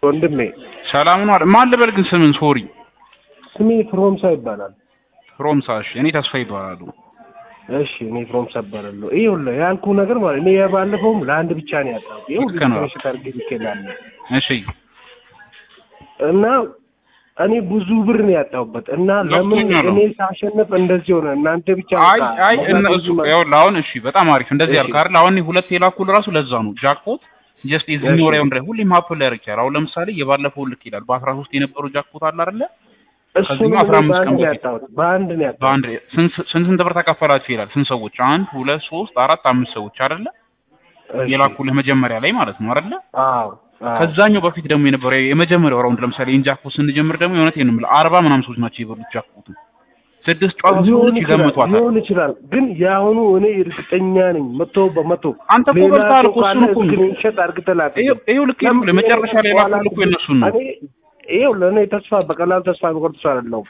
ወንድሜ ሰላም ነው አይደል? ማን ልበል ግን ስምን? ሶሪ ስሜ ፍሮምሳ ይባላል። ፍሮምሳ። እሺ እኔ ተስፋ ይባላሉ። እሺ እኔ ፍሮምሳ ይባላል። ይኸውልህ ያልኩህ ነገር ማለት እኔ ባለፈውም ለአንድ ብቻ ነው ያጣሁት። ይኸውልህ ተሽታርግ ይከላል። እሺ እና እኔ ብዙ ብር ነው ያጣሁበት እና ለምን እኔ ሳሸነፍ እንደዚህ ሆነ? እናንተ ብቻ አይ እነሱ ይኸውልህ አሁን እሺ በጣም አሪፍ እንደዚህ ያልክ አይደል? አሁን ሁለት የላኩል ራሱ ለዛ ነው ጃክፖት ጀስት ኢዝኖር ያው እንደ ሁሌ ማፕ ላይ ያርካል። አሁን ለምሳሌ የባለፈው ልክ ይላል በ13 የነበረው ጃክፖት አለ አይደል? እሱን 15 ቀን ያጣሁት በአንድ ነው ያጣሁት። በአንድ ስንት ብር ተከፈላችሁ ይላል? ስንት ሰዎች? 1 2 3 4 5 ሰዎች አይደል? የላኩልህ መጀመሪያ ላይ ማለት ነው አይደል? አዎ። ከዛኛው በፊት ደግሞ የነበረው የመጀመሪያው ራውንድ ለምሳሌ ኢንጃክፖት ስንጀምር ደግሞ የሆነቴን ነው 40 ምናምን ሰዎች ናቸው የበሉት ጃክፖት። 6 ጨዋታ ሰዎች ይገምቷታል። ሊሆን ይችላል ግን ያሁኑ እኔ እርግጠኛ ነኝ 100% አንተ እኮ በልታል እኮ እሱን እኮ ስክሪንሾት አርግተላክ። ይኸው ልክ ለመጨረሻ ላይ ላኩልህ እኮ የነሱን ነው። ይኸው ለኔ ተስፋ በቀላል ተስፋ መቆርጥ አይደለም።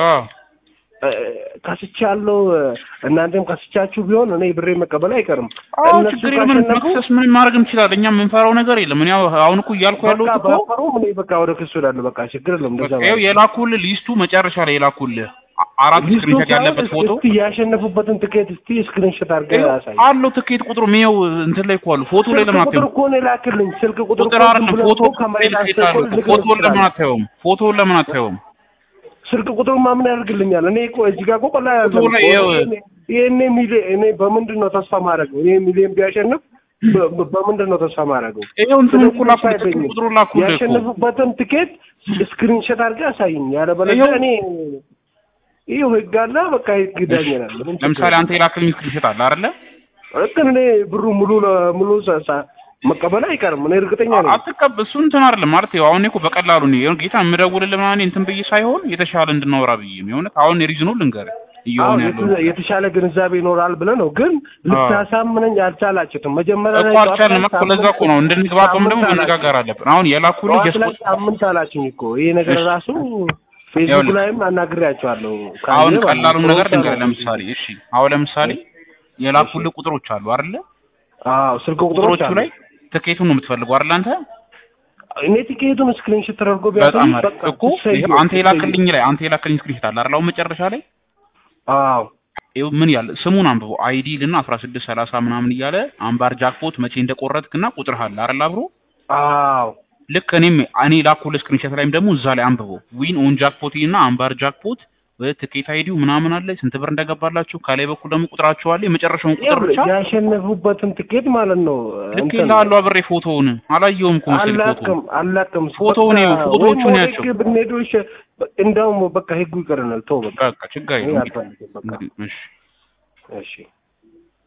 ካስቻለው እናንተም ካስቻችሁ ቢሆን እኔ ብሬ መቀበል አይቀርም። እነሱ ምን መክሰስ ምን ማድረግ እንችላለን? እኛ የምንፈራው ነገር የለም። እኔ አሁን እኮ እያልኩ ያለው እኮ እኔ በቃ ወደ ክሱ እላለሁ። በቃ ችግር የለም። እንደዛ ይኸው የላኩልህ ሊስቱ መጨረሻ ላይ የላኩልህ አራት ስክሪንሾት ያለበት ፎቶ እስቲ ያሸነፉበትን ትኬት እስቲ ስክሪንሾት አድርገህ ያሳይ። አለው ትኬት ቁጥሩ ነው እንትን ላይ እኮ አሉ። ፎቶ ላይ ለምን አታየውም? ቁጥር እኮ ነው ላክልኝ። ስልክ ቁጥር አይደለም ፎቶ ከመሬት አስተቆል ፎቶ ለምን አታየውም? ፎቶ ለምን አታየውም? ስልክ ቁጥሩ ማምን ያደርግልኛል? እኔ እኮ እዚህ ጋር እኮ ቀላል አይደለም። እኔ እኔ በምንድን ነው ተስፋ ማድረገው? እኔ ሚሊዮን ቢያሸንፍ በምንድን ነው ተስፋ ማድረገው? ይሄው እንትን እኮ ላኩልህ ቁጥሩ ላኩልህ እኮ ያሸነፉበትን ትኬት ስክሪንሾት አድርገህ አሳይኝ። ያለበለዚያ እኔ ይሄው ህግ አለ። በቃ ህግ ይዳኘናል። ለምሳሌ አንተ የላክልኝ ስክሪንሾት አለ አይደለ? እኔ ብሩ ሙሉ መቀበል አይቀርም። እኔ እርግጠኛ ነኝ። አትቀበል እሱ እንትን አይደለም ማለት ነው። አሁን እኮ በቀላሉ ነው ጌታ የምደውልልህ ማለት እንትን ብዬ ሳይሆን የተሻለ እንድናወራ ብዬ ነው። የሆነ አሁን ሪዝኑ ልንገርህ ይሁን ያለው የተሻለ ግንዛቤ ይኖራል ብለህ ነው። ግን ልታሳምነኝ አልቻላችሁትም። መጀመሪያ ላይ አልቻልንም እኮ ለዛ እኮ ነው እንድንግባባም ደግሞ መነጋገር አለብን። አሁን የላኩልህ ጀስት ሳምንት አላችሁኝ እኮ ይሄ ነገር ራሱ ፌስቡክ ላይም አናግሬያቸዋለሁ። አሁን ቀላሉን ነገር ልንገርህ። ለምሳሌ እሺ አሁን ለምሳሌ የላኩልህ ቁጥሮች አሉ አይደለ? አዎ ስልክ ቁጥሮቹ ላይ ትኬቱን ነው የምትፈልገው አይደል አንተ? እኔ ትኬቱን ስክሪንሾት ተደርጎ ቢያሳይ እኮ አንተ የላክልኝ ስክሪንሾት አለ አይደል? አሁን መጨረሻ ላይ አዎ ይኸው ምን ያለ ስሙን አንብበው አይዲ ልና 1630 ምናምን እያለ አምባር ጃክፖት መቼ እንደቆረጥክና ቁጥር አለ አይደል አብሮ? አዎ ልክ እኔ ላኩልህ ስክሪንሾት ላይም ደግሞ እዛ ላይ አንብበው ዊን ኦን ጃክፖት እና አምባር ጃክፖት ትኬት አይዲው ምናምን አለ ስንት ብር እንደገባላችሁ ከላይ በኩል ደግሞ ቁጥራቸው አለ። የመጨረሻውን ቁጥር ብቻ ያሸነፉበትን ትኬት ማለት ነው። ልክ ይላሉ አብሬ ፎቶውን አላየውም እኮ መሰለኝ አላቅም ፎቶውን ፎቶዎቹን ያቸው ብንሄዶሽ እንደውም በቃ ህጉ ይቀርናል። ተው በቃ ችግር የለም። እሺ